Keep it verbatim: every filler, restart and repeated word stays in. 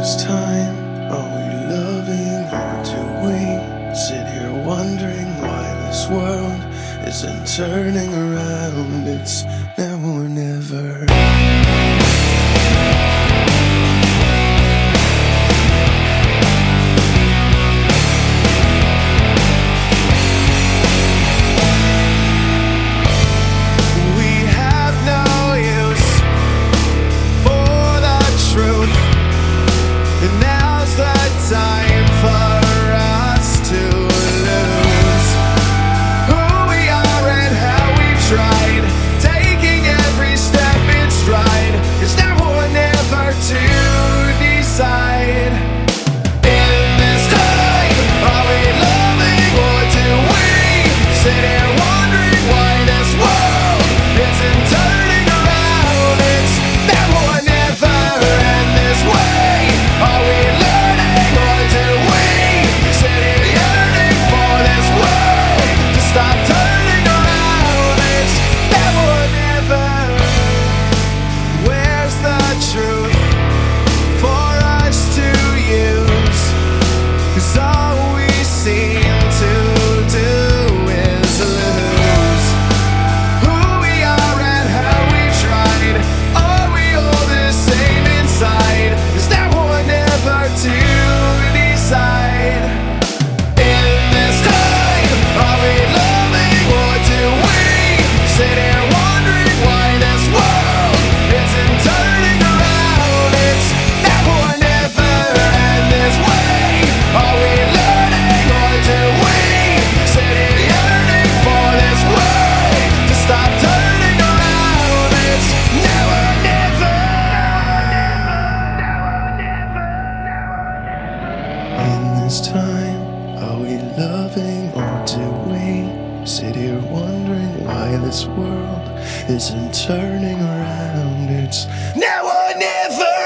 this time, are we loving or do we sit here wondering why this world isn't turning around? It's now or never. Time for us to lose who we are and how we've tried, taking every step in stride. It's now or never to decide. In this time, are we loving or do we sit here wondering why this world isn't turning around? It's now or never, and this way are we loving? Stop turning around, it's now or never. Where's the truth for us to use? 'Cause all we seem to do is lose who we are and how we've tried. Are we all the same inside? It's now or never to decide. In this time, are we sit here wondering why this world isn't turning around? It's now or never, and this way are we learning or do we sit here yearning for this world to stop turning around? It's now or never. In this time, are we loving or do we sit here wondering why this world isn't turning around? It's Now or never.